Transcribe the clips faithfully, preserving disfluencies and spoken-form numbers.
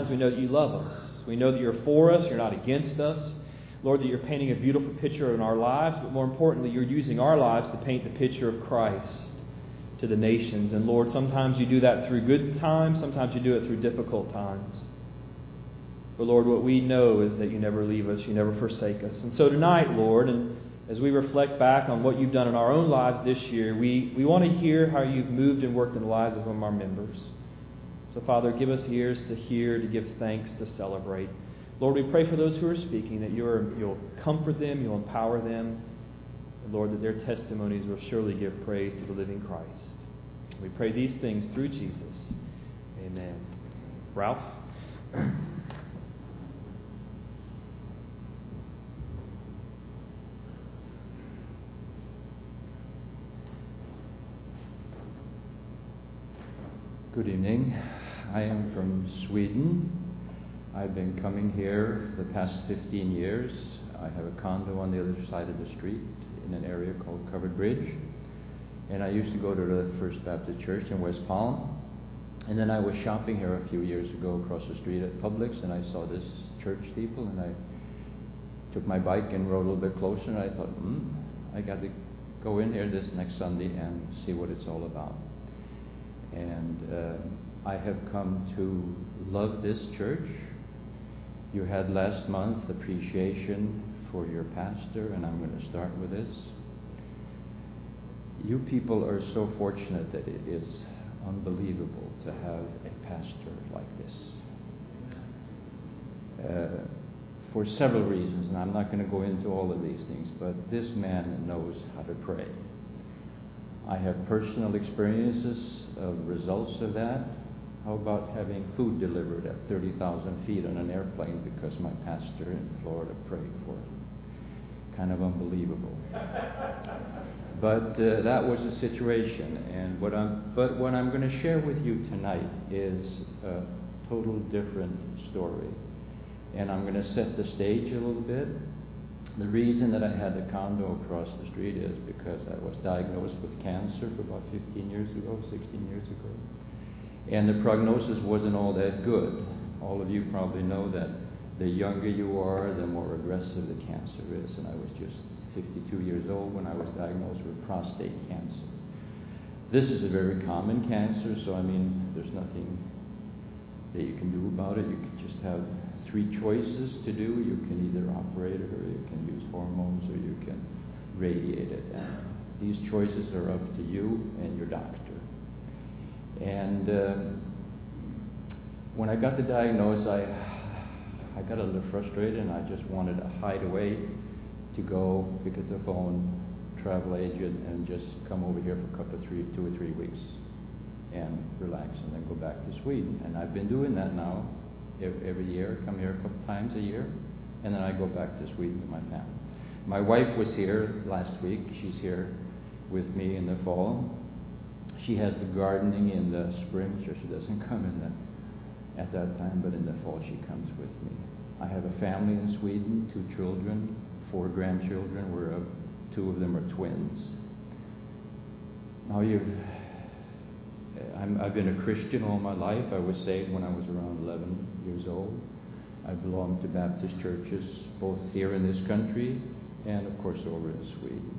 times we know that you love us. We know that you're for us, you're not against us. Lord, that you're painting a beautiful picture in our lives, but more importantly, you're using our lives to paint the picture of Christ to the nations. And Lord, sometimes you do that through good times, sometimes you do it through difficult times. But Lord, what we know is that you never leave us, you never forsake us. And so tonight, Lord, and as we reflect back on what you've done in our own lives this year, we, we want to hear how you've moved and worked in the lives of our members. So Father, give us ears to hear, to give thanks, to celebrate. Lord, we pray for those who are speaking, that you are, you'll comfort them, you'll empower them. And Lord, that their testimonies will surely give praise to the living Christ. We pray these things through Jesus. Amen. Ralph? Good evening. I am from Sweden. I've been coming here the past fifteen years. I have a condo on the other side of the street in an area called Covered Bridge. And I used to go to the First Baptist Church in West Palm. And then I was shopping here a few years ago across the street at Publix, and I saw this church steeple, and I took my bike and rode a little bit closer, and I thought, hmm, I got to go in here this next Sunday and see what it's all about. And uh, I have come to love this church. You had last month appreciation for your pastor, and I'm going to start with this. You people are so fortunate that it is unbelievable to have a pastor like this. Uh, for several reasons, and I'm not going to go into all of these things, but this man knows how to pray. I have personal experiences of results of that. How about having food delivered at thirty thousand feet on an airplane because my pastor in Florida prayed for it? Kind of unbelievable. But uh, that was the situation. And what I'm, but what I'm going to share with you tonight is a total different story. And I'm going to set the stage a little bit. The reason that I had the condo across the street is because I was diagnosed with cancer for about fifteen years ago, sixteen years ago. And the prognosis wasn't all that good. All of you probably know that the younger you are, the more aggressive the cancer is. And I was just fifty-two years old when I was diagnosed with prostate cancer. This is a very common cancer, so I mean, there's nothing that you can do about it. You can just have three choices to do. You can either operate it, or you can use hormones, or you can radiate it. And these choices are up to you and your doctor. And uh, when I got the diagnosis, I I got a little frustrated, and I just wanted to hide away, to go pick up the phone, travel agent, and just come over here for a couple of three, two or three weeks, and relax, and then go back to Sweden. And I've been doing that now. Every year, come here a couple times a year, and then I go back to Sweden with my family. My wife was here last week. She's here with me in the fall. She has the gardening in the spring, so she doesn't come in the, at that time, but in the fall she comes with me. I have a family in Sweden, two children, four grandchildren. We're, uh, two of them are twins. Now you've I'm, I've been a Christian all my life. I was saved when I was around eleven years old. I belonged to Baptist churches, both here in this country and, of course, over in Sweden.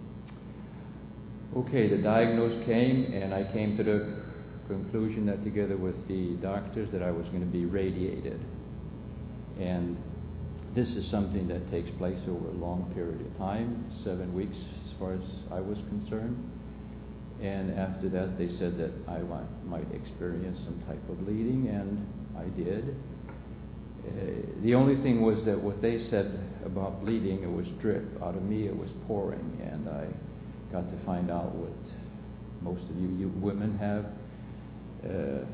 Okay, the diagnosis came, and I came to the conclusion that together with the doctors that I was going to be radiated. And this is something that takes place over a long period of time, seven weeks as far as I was concerned. And after that, they said that I might experience some type of bleeding, and I did. Uh, the only thing was that what they said about bleeding, it was drip. Out of me, it was pouring, and I got to find out what most of you, you women have. Uh,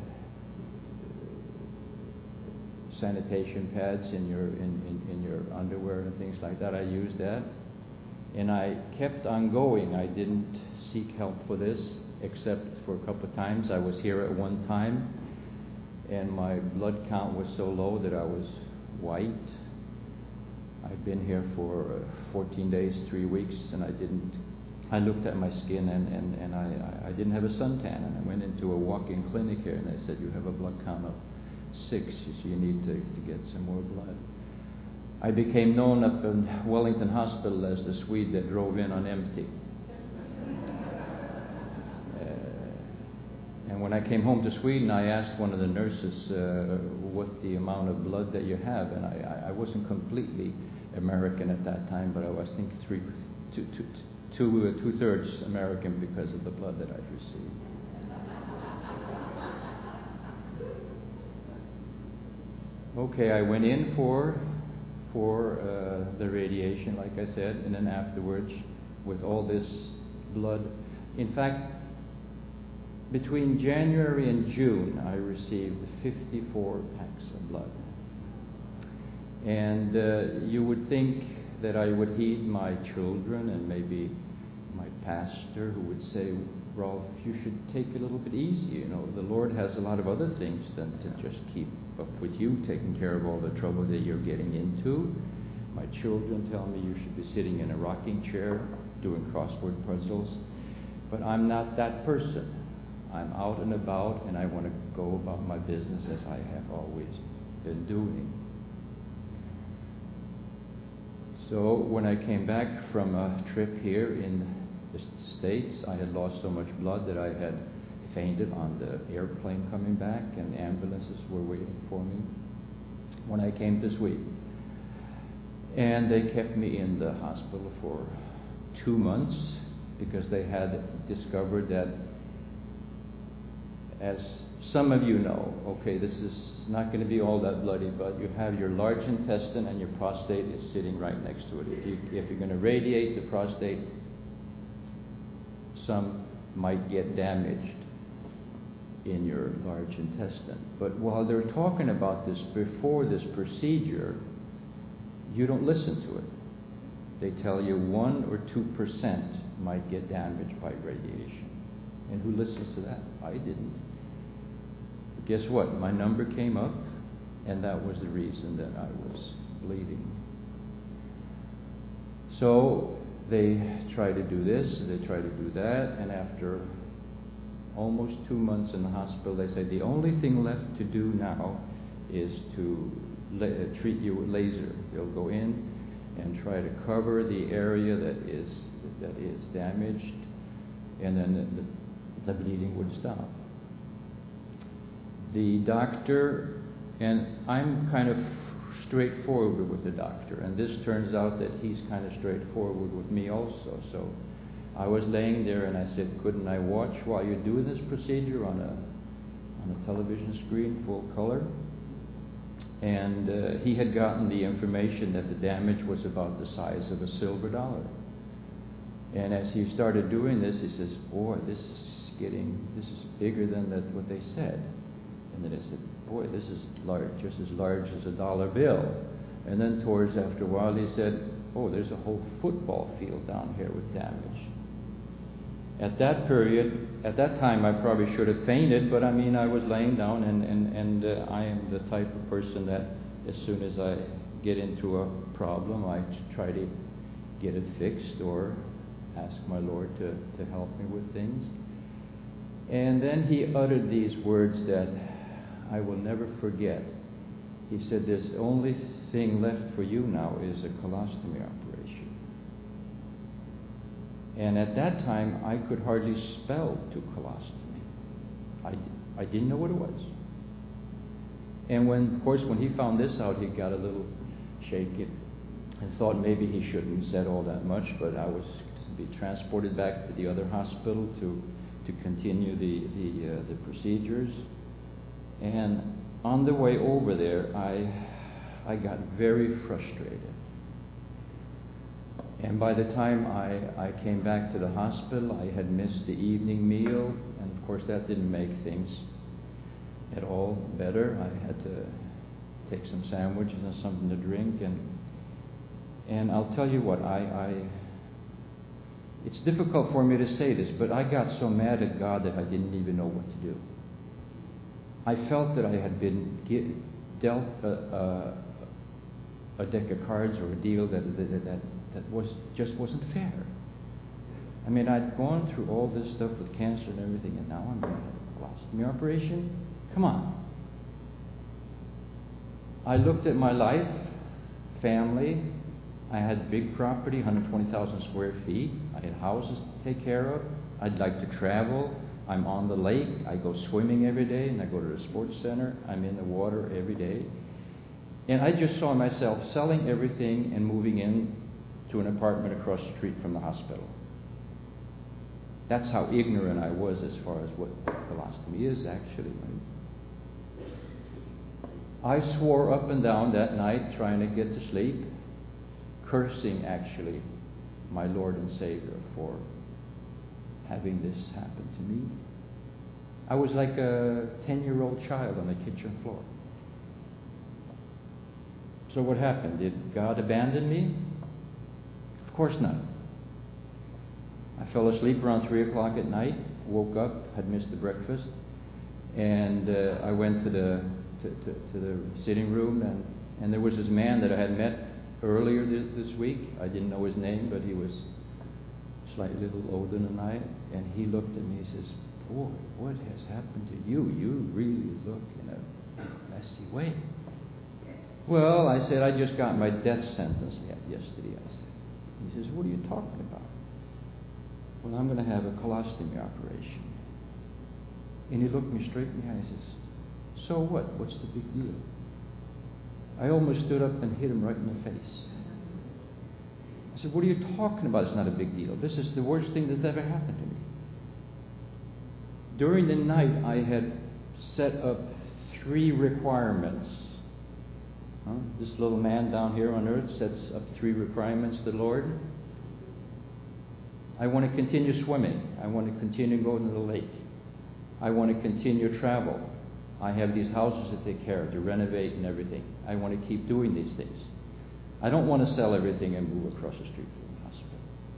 sanitation pads in your in, in, in your underwear and things like that. I used that. And I kept on going. I didn't seek help for this, except for a couple of times. I was here at one time, and my blood count was so low that I was white. I've been here for fourteen days, three weeks, and I didn't, I looked at my skin, and, and, and I, I didn't have a suntan. And I went into a walk-in clinic here, and they said, you have a blood count of six. You see, you need to, to get some more blood. I became known up in Wellington Hospital as the Swede that drove in on empty. Uh, and when I came home to Sweden, I asked one of the nurses uh, what the amount of blood that you have, and I, I wasn't completely American at that time, but I was, I think, three, two, two, two, uh, two-thirds American because of the blood that I'd received. Okay, I went in for for uh, the radiation, like I said, and then afterwards, with all this blood. In fact, between January and June, I received fifty-four packs of blood. And uh, you would think that I would heed my children and maybe my pastor, who would say, Rolf, you should take it a little bit easy. You know, the Lord has a lot of other things than to just keep up with you, taking care of all the trouble that you're getting into. My children tell me you should be sitting in a rocking chair doing crossword puzzles. But I'm not that person. I'm out and about, and I want to go about my business as I have always been doing. So when I came back from a trip here in the States, I had lost so much blood that I had fainted on the airplane coming back, and ambulances were waiting for me when I came to Sweden. And they kept me in the hospital for two months because they had discovered that, as some of you know, okay, this is not going to be all that bloody, but you have your large intestine and your prostate is sitting right next to it. If, you, if you're going to radiate the prostate, some might get damaged in your large intestine. But while they're talking about this before this procedure, you don't listen to it. They tell you one or two percent might get damaged by radiation. And who listens to that? I didn't. But guess what? My number came up, and that was the reason that I was bleeding. So they try to do this, they try to do that, and after almost two months in the hospital, they say the only thing left to do now is to la- uh, treat you with laser. They'll go in and try to cover the area that is that is damaged, and then the, the bleeding would stop. The doctor, and I'm kind of straightforward with the doctor, and this turns out that he's kind of straightforward with me also. So I was laying there and I said, couldn't I watch while you're doing this procedure on a on a television screen, full color? And uh, he had gotten the information that the damage was about the size of a silver dollar. And as he started doing this, he says, boy, this is getting, this is bigger than that, what they said. And then I said, boy, this is large, just as large as a dollar bill. And then towards after a while, he said, oh, there's a whole football field down here with damage. At that period, at that time, I probably should have fainted, but I mean, I was laying down, and, and, and uh, I am the type of person that as soon as I get into a problem, I try to get it fixed or ask my Lord to, to help me with things. And then he uttered these words that I will never forget. He said, "There's only thing left for you now is a colostomy operation." And at that time, I could hardly spell to colostomy. I, I didn't know what it was. And when, of course, when he found this out, he got a little shaky and thought maybe he shouldn't have said all that much, but I was to be transported back to the other hospital to to continue the the, uh, the procedures. And on the way over there, I I got very frustrated. And by the time I, I came back to the hospital, I had missed the evening meal, and of course that didn't make things at all better. I had to take some sandwiches and something to drink, and and I'll tell you what, I, I it's difficult for me to say this, but I got so mad at God that I didn't even know what to do. I felt that I had been get, dealt a, a, a deck of cards or a deal that that, that that was just wasn't fair. I mean, I'd gone through all this stuff with cancer and everything, and now I'm going to have a colostomy operation? Come on. I looked at my life, family. I had big property, one hundred twenty thousand square feet. I had houses to take care of. I'd like to travel. I'm on the lake. I go swimming every day, and I go to the sports center. I'm in the water every day. And I just saw myself selling everything and moving in to an apartment across the street from the hospital. That's how ignorant I was as far as what colostomy is, actually. I swore up and down that night, trying to get to sleep, cursing, actually, my Lord and Savior for having this happen to me. I was like a ten-year-old child on the kitchen floor. So what happened? Did God abandon me? Of course not. I fell asleep around three o'clock at night, woke up, had missed the breakfast, and uh, I went to the to, to, to the sitting room, and, and there was this man that I had met earlier this, this week. I didn't know his name, but he was slightly a little older than I, and he looked at me and says, "Boy, what has happened to you? You really look in a messy way." Well, I said, "I just got my death sentence yesterday," I said. He says, "What are you talking about?" "Well, I'm going to have a colostomy operation." And he looked me straight in the eye and says, "So what? What's the big deal?" I almost stood up and hit him right in the face. I said, "What are you talking about? It's not a big deal. This is the worst thing that's ever happened to me." During the night, I had set up three requirements. Huh? This little man down here on earth sets up three requirements to the Lord. I want to continue swimming. I want to continue going to the lake. I want to continue travel. I have these houses to take care of, to renovate and everything. I want to keep doing these things. I don't want to sell everything and move across the street from the hospital.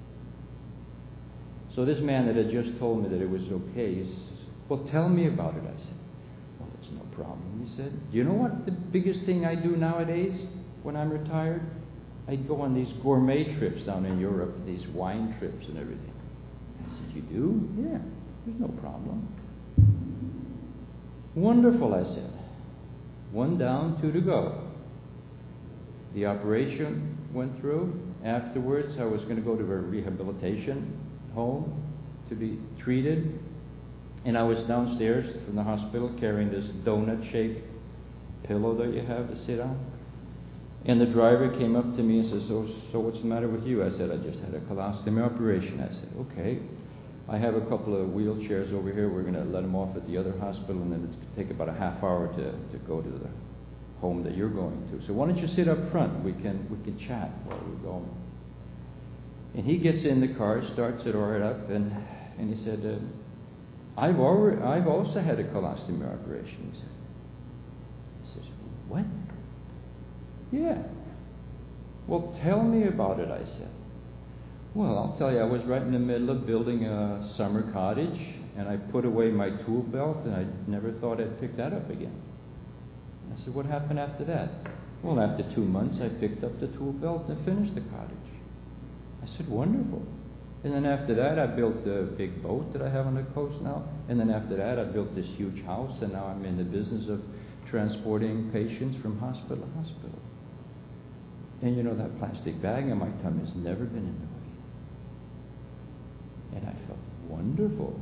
So this man that had just told me that it was okay, he says, "Well, tell me about it." I said, "Well, it's no problem." He said, "Do you know what the biggest thing I do nowadays when I'm retired? I go on these gourmet trips down in Europe, these wine trips and everything." I said, "You do?" "Yeah, there's no problem." "Wonderful," I said. One down, two to go. The operation went through. Afterwards, I was going to go to a rehabilitation home to be treated. And I was downstairs from the hospital carrying this donut-shaped pillow that you have to sit on. And the driver came up to me and says, so, so what's the matter with you?" I said, "I just had a colostomy operation." I said, "Okay. I have a couple of wheelchairs over here. We're going to let them off at the other hospital, and then it's going to take about a half hour to, to go to the home that you're going to. So why don't you sit up front? We can we can chat while we're going." And he gets in the car, starts it right up, and and he said, uh, I've already I've also had a colostomy operation." He said, he says, "What?" "Yeah." "Well, tell me about it," I said. "Well, I'll tell you, I was right in the middle of building a summer cottage, and I put away my tool belt, and I never thought I'd pick that up again." I said, "What happened after that?" "Well, after two months, I picked up the tool belt and finished the cottage." I said, "Wonderful." "And then after that, I built the big boat that I have on the coast now. And then after that, I built this huge house, and now I'm in the business of transporting patients from hospital to hospital. And you know, that plastic bag in my tummy has never been in the way." And I felt wonderful.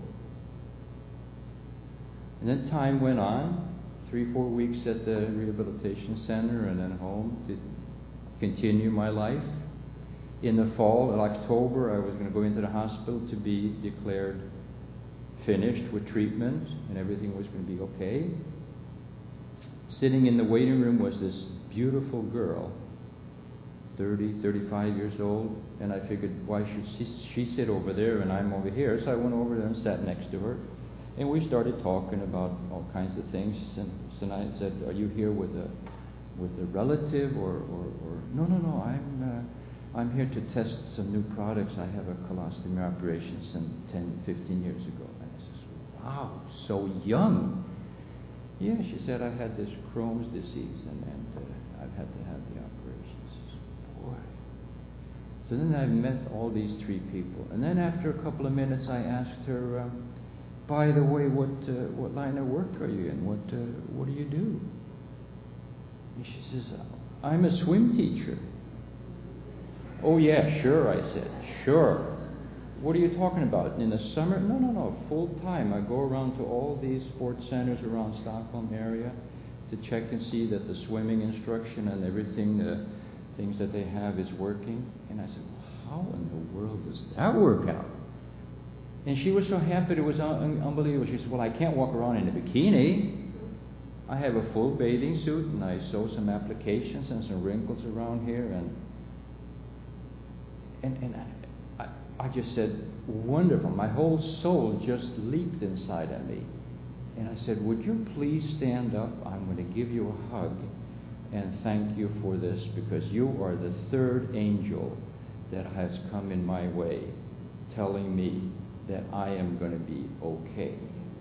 And then time went on, three, four weeks at the rehabilitation center, and then home to continue my life. In the fall, in October, I was going to go into the hospital to be declared finished with treatment, and everything was going to be okay. Sitting in the waiting room was this beautiful girl, thirty, thirty-five years old, and I figured, why should she, she sit over there and I'm over here? So I went over there and sat next to her, and we started talking about all kinds of things. And so I said, "Are you here with a with a relative or or, or no no no I'm uh, I'm here to test some new products. I have a colostomy operation some ten, fifteen years ago." And I says, "Wow, so young." "Yeah," she said, "I had this Crohn's disease, and, and uh, I've had to have the operation." I says, "Boy." So then I met all these three people, and then after a couple of minutes, I asked her, um, "By the way, what uh, what line of work are you in? What uh, what do you do?" And she says, I'm a swim teacher. Oh, yeah, sure, I said. Sure. What are you talking about? In the summer? No, no, no, full time. I go around to all these sports centers around Stockholm area to check and see that the swimming instruction and everything, the things that they have is working. And I said, well, how in the world does that work out? And she was so happy, it was un- unbelievable. She said, well, I can't walk around in a bikini. I have a full bathing suit, and I sew some applications and some wrinkles around here. And and, and I, I, I just said, wonderful. My whole soul just leaped inside of me. And I said, would you please stand up? I'm going to give you a hug and thank you for this, because you are the third angel that has come in my way telling me that I am going to be okay.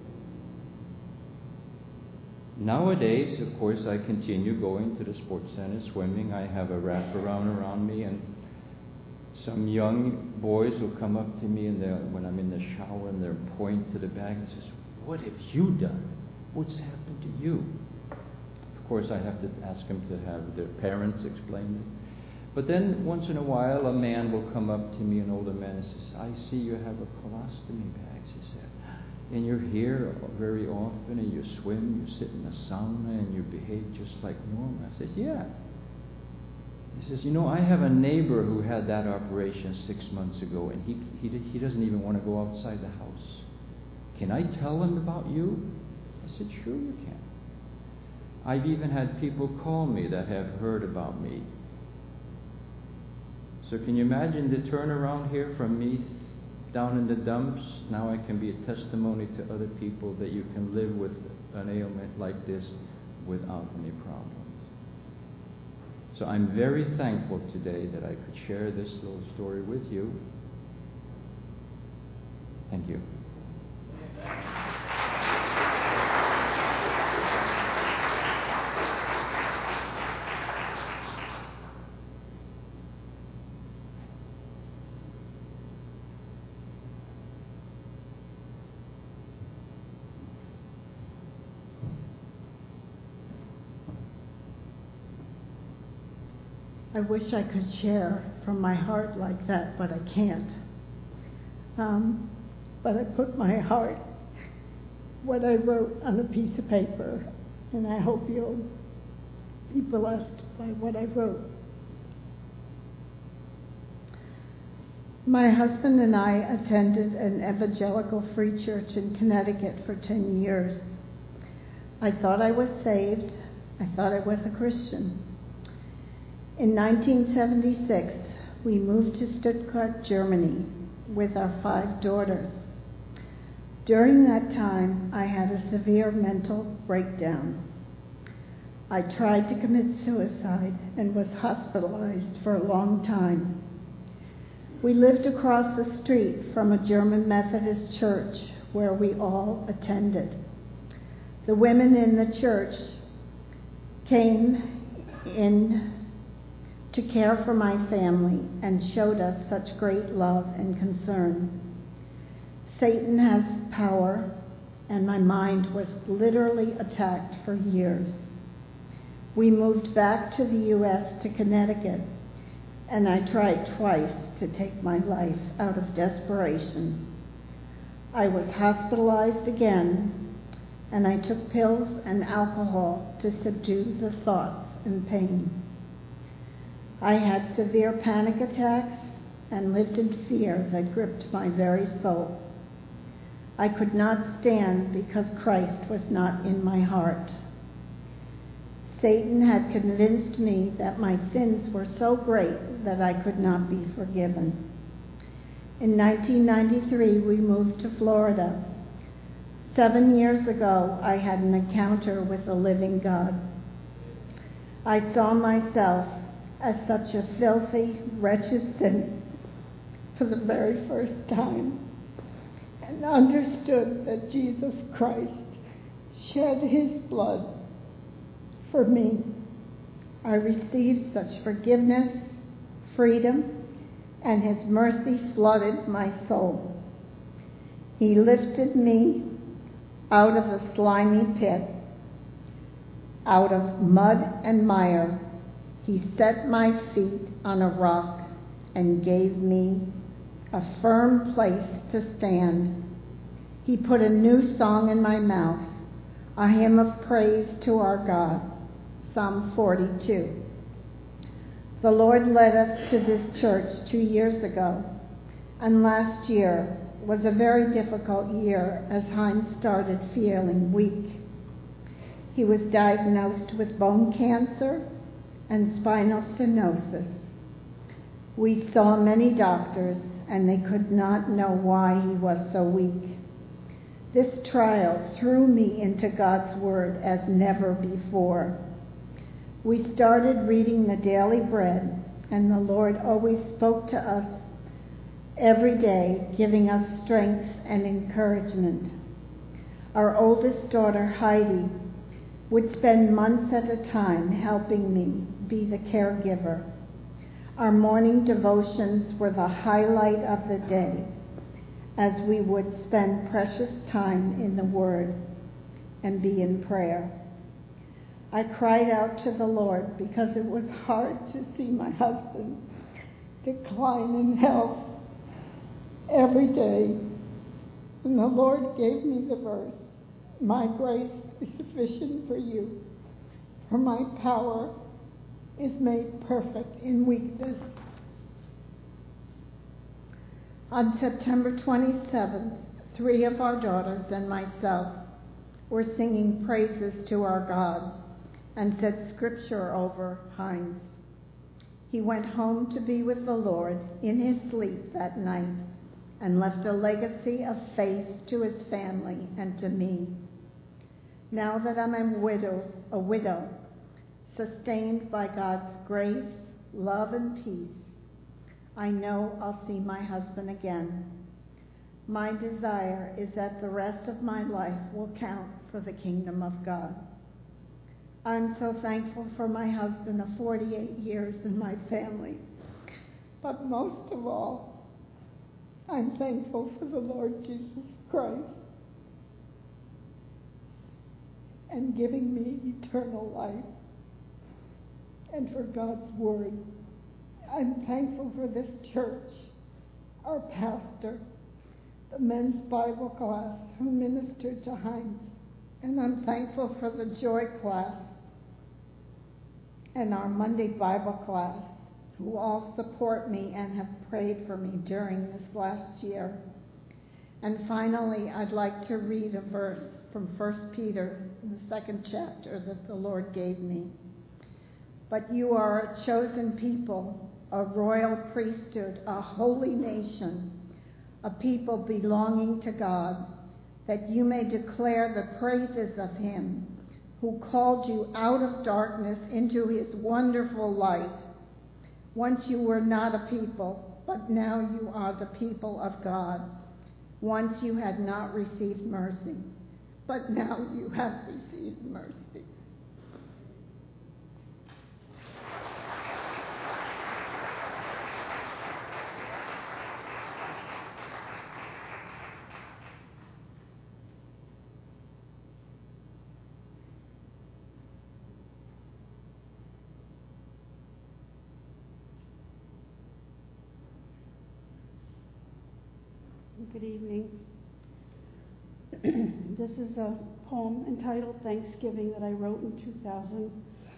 Nowadays, of course, I continue going to the sports center, swimming. I have a wraparound around me, and some young boys will come up to me and when I'm in the shower, and they'll point to the bag and says, what have you done? What's happened to you? Of course, I have to ask them to have their parents explain it. But then, once in a while, a man will come up to me, an older man, and says, I see you have a colostomy bag, he said. And you're here very often, and you swim, you sit in the sauna, and you behave just like normal. I says, yeah. He says, you know, I have a neighbor who had that operation six months ago, and he, he, he doesn't even want to go outside the house. Can I tell him about you? I said, sure you can. I've even had people call me that have heard about me. So can you imagine the turnaround here from me down in the dumps? Now I can be a testimony to other people that you can live with an ailment like this without any problems. So I'm very thankful today that I could share this little story with you. Thank you. I wish I could share from my heart like that, but I can't. Um, but I put my heart, what I wrote, on a piece of paper, and I hope you'll be blessed by what I wrote. My husband and I attended an evangelical free church in Connecticut for ten years. I thought I was saved. I thought I was a Christian. In nineteen seventy-six, we moved to Stuttgart, Germany, with our five daughters. During that time, I had a severe mental breakdown. I tried to commit suicide and was hospitalized for a long time. We lived across the street from a German Methodist church where we all attended. The women in the church came in to care for my family and showed us such great love and concern. Satan has power, and my mind was literally attacked for years. We moved back to the U S to Connecticut, and I tried twice to take my life out of desperation. I was hospitalized again, and I took pills and alcohol to subdue the thoughts and pain. I had severe panic attacks and lived in fear that gripped my very soul. I could not stand because Christ was not in my heart. Satan had convinced me that my sins were so great that I could not be forgiven. In nineteen ninety-three, we moved to Florida. Seven years ago, I had an encounter with the living God. I saw myself as such a filthy, wretched sinner for the very first time, and understood that Jesus Christ shed his blood for me. I received such forgiveness, freedom, and his mercy flooded my soul. He lifted me out of the slimy pit, Out of mud and mire, he set my feet on a rock and gave me a firm place to stand. He put a new song in my mouth, a hymn of praise to our God. Psalm forty-two. The Lord led us to this church two years ago, and last year was a very difficult year as Heinz started feeling weak. He was diagnosed with bone cancer and spinal stenosis. We saw many doctors, and they could not know why he was so weak. This trial threw me into God's Word as never before. We started reading the Daily Bread, and the Lord always spoke to us every day, giving us strength and encouragement. Our oldest daughter, Heidi, would spend months at a time helping me be the caregiver. Our morning devotions were the highlight of the day, as we would spend precious time in the Word and be in prayer. I cried out to the Lord because it was hard to see my husband decline in health every day. And the Lord gave me the verse, "My grace is sufficient for you, for my power is made perfect in weakness." On September twenty-seventh, three of our daughters and myself were singing praises to our God and said scripture over Heinz. He went home to be with the Lord in his sleep that night and left a legacy of faith to his family and to me. Now that I'm a widow, a widow, sustained by God's grace, love, and peace, I know I'll see my husband again. My desire is that the rest of my life will count for the kingdom of God. I'm so thankful for my husband of forty-eight years and my family. But most of all, I'm thankful for the Lord Jesus Christ and giving me eternal life, and for God's Word. I'm thankful for this church, our pastor, the men's Bible class who ministered to Heinz, and I'm thankful for the Joy class and our Monday Bible class, who all support me and have prayed for me during this last year. And finally, I'd like to read a verse from First Peter, the second chapter, that the Lord gave me. "But you are a chosen people, a royal priesthood, a holy nation, a people belonging to God, that you may declare the praises of him who called you out of darkness into his wonderful light. Once you were not a people, but now you are the people of God. Once you had not received mercy, but now you have received mercy." Good evening. This is a poem entitled Thanksgiving that I wrote in two thousand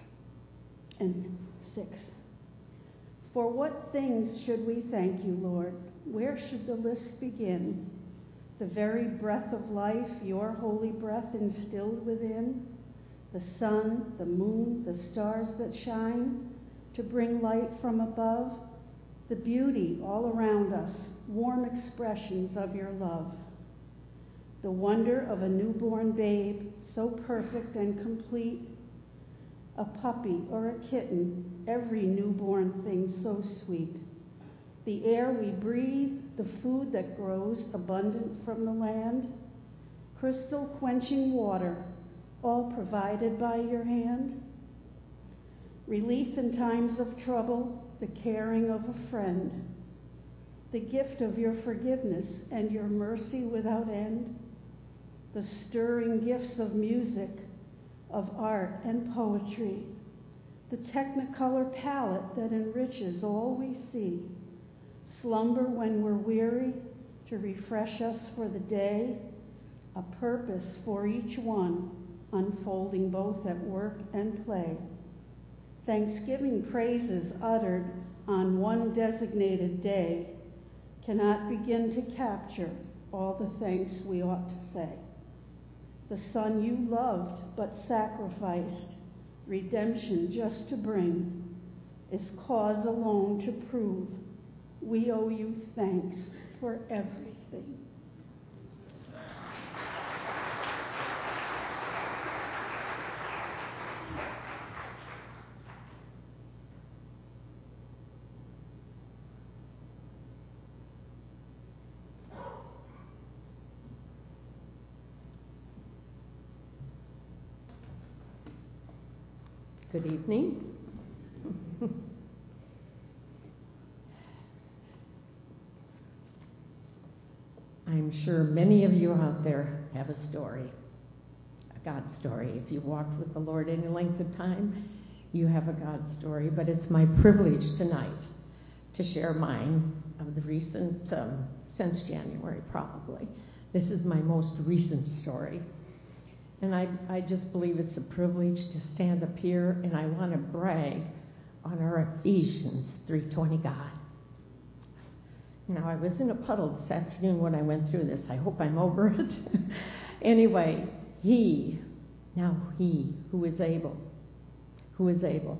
six. For what things should we thank you, Lord? Where should the list begin? The very breath of life, your holy breath instilled within, the sun, the moon, the stars that shine to bring light from above, the beauty all around us, warm expressions of your love. The wonder of a newborn babe, so perfect and complete, a puppy or a kitten, every newborn thing so sweet. The air we breathe, the food that grows abundant from the land, crystal quenching water, all provided by your hand. Relief in times of trouble, the caring of a friend, the gift of your forgiveness and your mercy without end, the stirring gifts of music, of art and poetry, the technicolor palette that enriches all we see, slumber when we're weary to refresh us for the day, a purpose for each one, unfolding both at work and play. Thanksgiving praises uttered on one designated day cannot begin to capture all the thanks we ought to say. The Son you loved but sacrificed, redemption just to bring, is cause alone to prove we owe you thanks for everything. Good evening. I'm sure many of you out there have a story, a God story. If you've walked with the Lord any length of time, you have a God story. But it's my privilege tonight to share mine of the recent, um, since January probably. This is my most recent story. And I, I just believe it's a privilege to stand up here, and I want to brag on our Ephesians three twenty God. Now, I was in a puddle this afternoon when I went through this. I hope I'm over it. Anyway, he, now he who is able, who is able.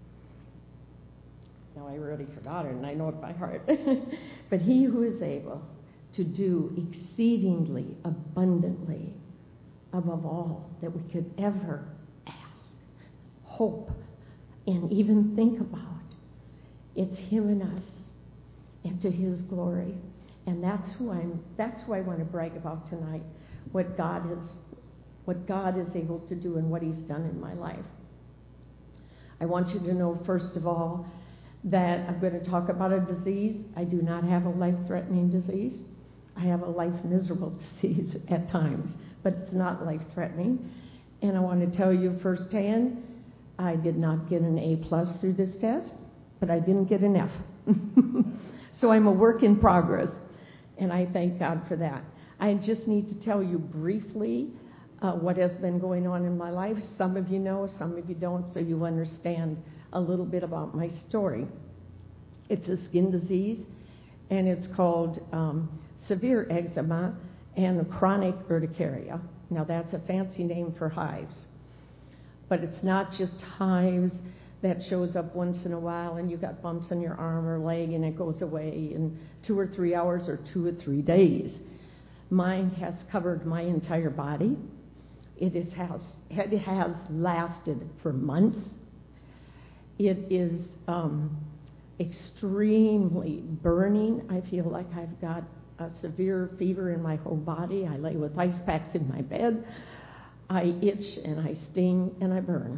Now, I already forgot it, and I know it by heart. But he who is able to do exceedingly abundantly above all that we could ever ask, hope, and even think about. It's him and us, and to his glory. And that's who I'm that's who I want to brag about tonight, what God has what God is able to do and what he's done in my life. I want you to know, first of all, that I'm going to talk about a disease. I do not have a life-threatening disease. I have a life-miserable disease at times, but it's not life-threatening. And I want to tell you firsthand, I did not get an A plus through this test, but I didn't get an F. So I'm a work in progress, and I thank God for that. I just need to tell you briefly uh, what has been going on in my life. Some of you know, some of you don't, so you understand a little bit about my story. It's a skin disease, and it's called um, severe eczema and chronic urticaria. Now, that's a fancy name for hives. But it's not just hives that shows up once in a while and you got bumps on your arm or leg and it goes away in two or three hours or two or three days. Mine has covered my entire body. It, is has, it has lasted for months. It is um, extremely burning. I feel like I've got a severe fever in my whole body. I lay with ice packs in my bed. I itch and I sting and I burn.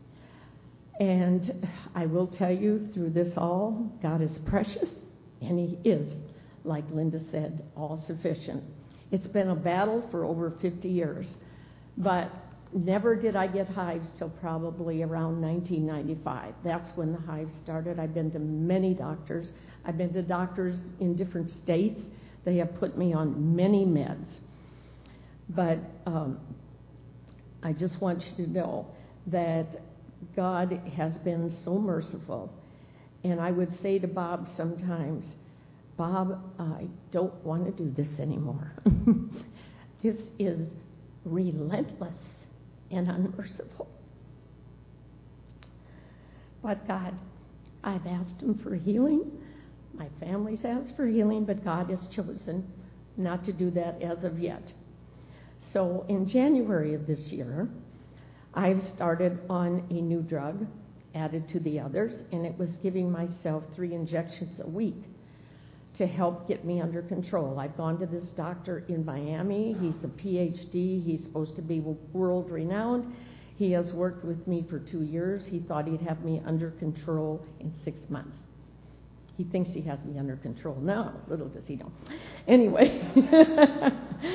And I will tell you, through this all, God is precious, and he is, like Linda said, all-sufficient. It's been a battle for over fifty years, but never did I get hives till probably around nineteen ninety-five. That's when the hives started. I've been to many doctors. I've been to doctors in different states. They have put me on many meds. But um, I just want you to know that God has been so merciful. And I would say to Bob sometimes, Bob, I don't want to do this anymore. This is relentless and unmerciful. But God, I've asked him for healing. My family's asked for healing, but God has chosen not to do that as of yet. So in January of this year, I've started on a new drug added to the others, and it was giving myself three injections a week to help get me under control. I've gone to this doctor in Miami. He's a P H D. He's supposed to be world-renowned. He has worked with me for two years. He thought he'd have me under control in six months. He thinks he has me under control now. Little does he know. Anyway,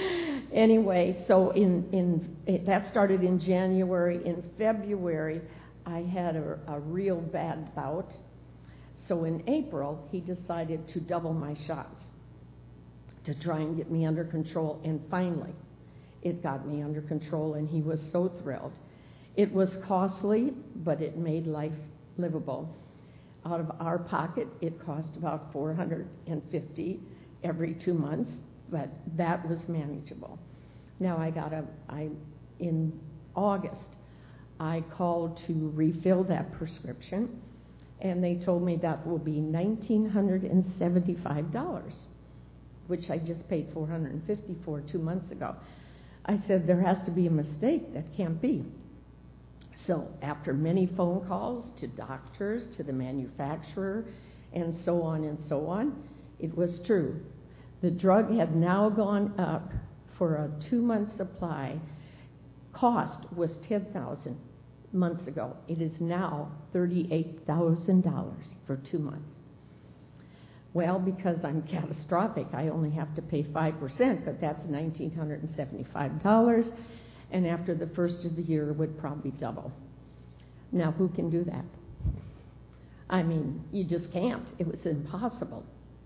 Anyway, so in, in it, that started in January. In February, I had a, a real bad bout. So in April, he decided to double my shots to try and get me under control. And finally, it got me under control, and he was so thrilled. It was costly, but it made life livable. Out of our pocket, it cost about four hundred fifty dollars every two months, but that was manageable. Now I got a, I, in August, I called to refill that prescription, and they told me that will be one thousand nine hundred seventy-five dollars, which I just paid four hundred fifty dollars for two months ago. I said, there has to be a mistake. That can't be. So after many phone calls to doctors, to the manufacturer, and so on and so on, it was true. The drug had now gone up for a two-month supply. Cost was ten thousand dollars months ago. It is now thirty-eight thousand dollars for two months. Well, because I'm catastrophic, I only have to pay five percent, but that's one thousand nine hundred seventy-five dollars, and after the first of the year, it would probably double. Now, who can do that? I mean, you just can't. It was impossible.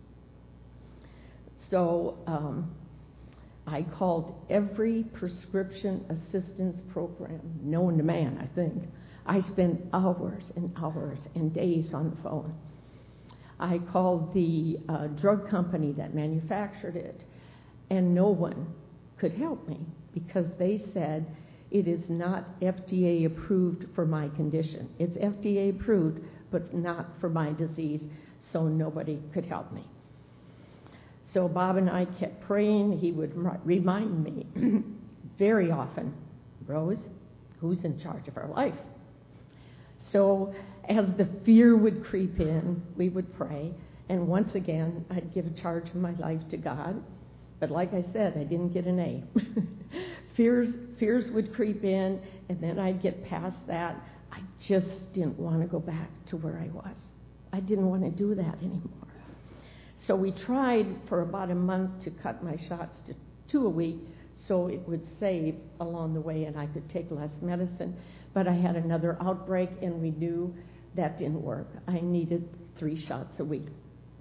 So um, I called every prescription assistance program known to man, I think. I spent hours and hours and days on the phone. I called the uh, drug company that manufactured it, and no one could help me because they said it is not F D A approved for my condition. It's F D A approved, but not for my disease, so nobody could help me. So Bob and I kept praying. He would r- remind me very often, Rose, who's in charge of our life? So as the fear would creep in, we would pray, and once again, I'd give charge of my life to God. But like I said, I didn't get an A. fears, fears would creep in, and then I'd get past that. I just didn't want to go back to where I was. I didn't want to do that anymore. So we tried for about a month to cut my shots to two a week so it would save along the way and I could take less medicine. But I had another outbreak, and we knew that didn't work. I needed three shots a week.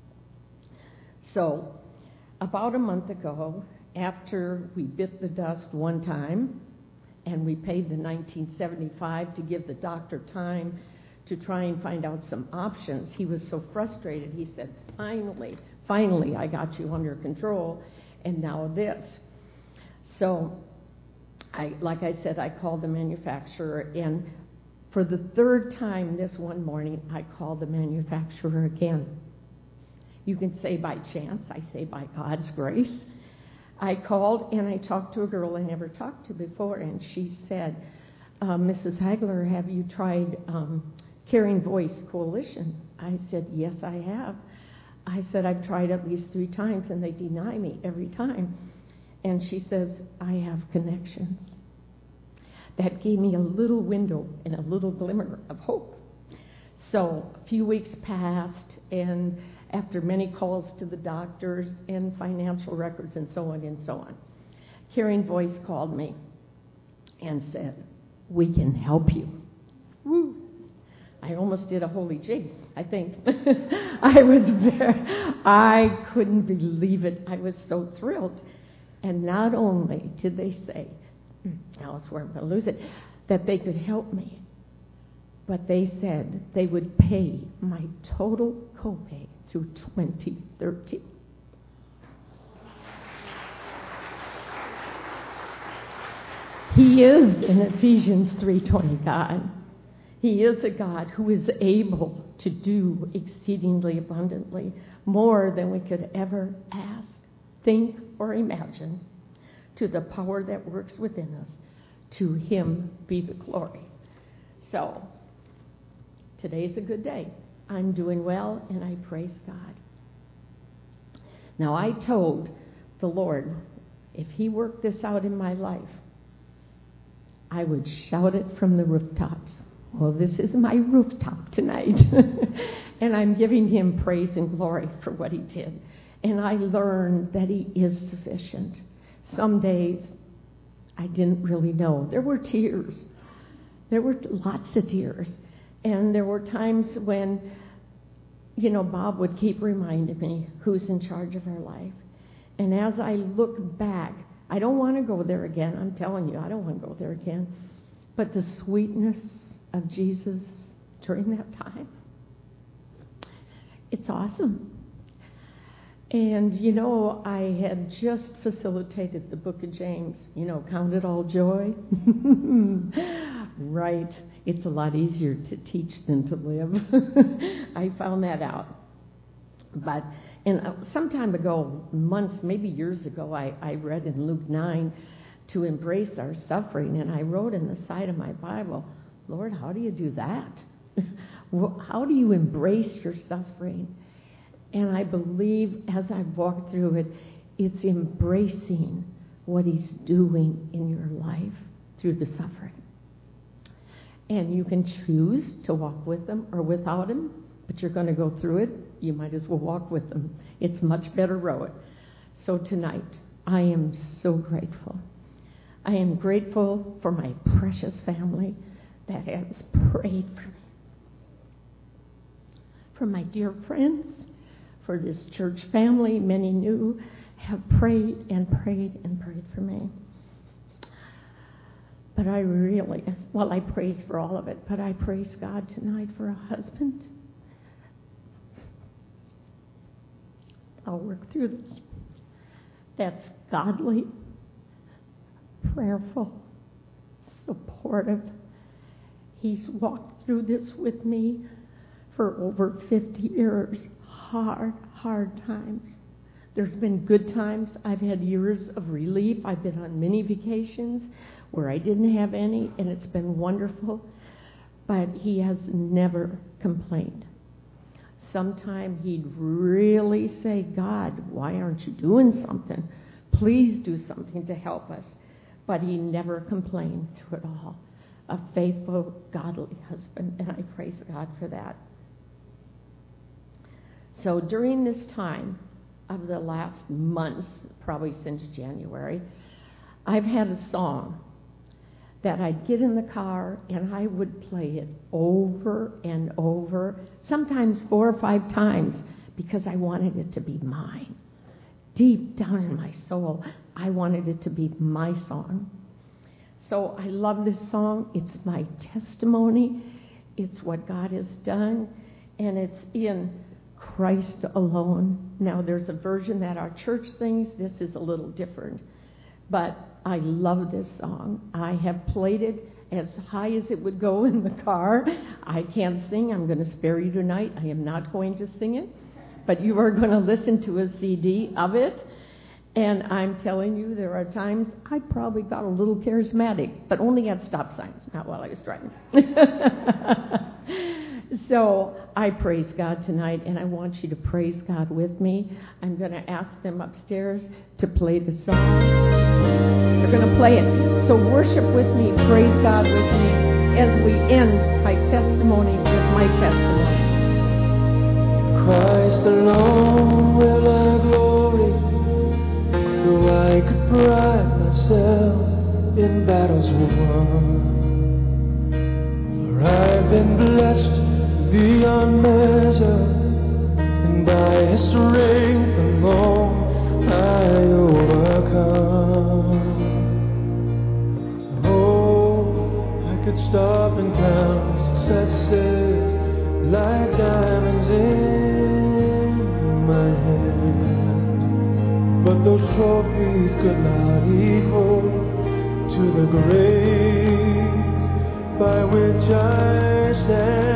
So about a month ago, after we bit the dust one time, and we paid the nineteen seventy-five to give the doctor time to try and find out some options, he was so frustrated, he said, finally, finally, I got you under control, and now this. So, I, like I said, I called the manufacturer, and for the third time this one morning, I called the manufacturer again. You can say by chance, I say by God's grace. I called, and I talked to a girl I never talked to before, and she said, uh, Missus Hagler, have you tried um, Caring Voice Coalition? I said, yes, I have. I said, I've tried at least three times, and they deny me every time. And she says, I have connections. That gave me a little window and a little glimmer of hope. So a few weeks passed, and after many calls to the doctors and financial records and so on and so on, Caring Voice called me and said, we can help you. Woo! I almost did a holy jig, I think. I was very, I couldn't believe it. I was so thrilled. And not only did they say, now it's where I'm going to lose it, that they could help me, but they said they would pay my total copay through twenty thirteen. He is an Ephesians three twenty God. He is a God who is able to do exceedingly abundantly more than we could ever ask, think, or imagine, to the power that works within us. To him be the glory. So, today's a good day. I'm doing well, and I praise God. Now, I told the Lord, if he worked this out in my life, I would shout it from the rooftops. Well, this is my rooftop tonight. And I'm giving him praise and glory for what he did. And I learned that he is sufficient. Some days I didn't really know. There were tears. There were lots of tears. And there were times when, you know, Bob would keep reminding me who's in charge of our life. And as I look back, I don't want to go there again. I'm telling you, I don't want to go there again. But the sweetness of Jesus during that time, it's awesome. And, you know, I had just facilitated the book of James, you know, count it all joy. Right. It's a lot easier to teach than to live. I found that out. But and some time ago, months, maybe years ago, I, I read in Luke nine to embrace our suffering. And I wrote in the side of my Bible, Lord, how do you do that? How do you embrace your suffering? And I believe as I've walked through it, it's embracing what he's doing in your life through the suffering. And you can choose to walk with him or without him, but you're going to go through it. You might as well walk with him. It's much better road. So tonight, I am so grateful. I am grateful for my precious family that has prayed for me. For my dear friends, for this church family, many new, have prayed and prayed and prayed for me. But I really, well, I praise for all of it, but I praise God tonight for a husband. I'll work through this. That's godly, prayerful, supportive. He's walked through this with me for over fifty years. Hard, hard times. There's been good times. I've had years of relief. I've been on many vacations where I didn't have any, and it's been wonderful. But he has never complained. Sometime he'd really say, God, why aren't you doing something? Please do something to help us. But he never complained through it all. A faithful, godly husband, and I praise God for that. So during this time of the last months, probably since January, I've had a song that I'd get in the car and I would play it over and over, sometimes four or five times, because I wanted it to be mine. Deep down in my soul, I wanted it to be my song. So I love this song. It's my testimony. It's what God has done, and it's in Christ alone. Now, there's a version that our church sings. This is a little different. But I love this song. I have played it as high as it would go in the car. I can't sing. I'm going to spare you tonight. I am not going to sing it. But you are going to listen to a C D of it. And I'm telling you, there are times I probably got a little charismatic, but only at stop signs, not while I was driving. So I praise God tonight, and I want you to praise God with me. I'm going to ask them upstairs to play the song. They're going to play it. So worship with me, praise God with me, as we end my testimony with my testimony. In Christ alone will I glory, though I could pride myself in battles won. For I've been blessed beyond measure, and by his strength alone I overcome. Oh, I could stop and count successes like diamonds in my hand, but those trophies could not equal to the grace by which I stand.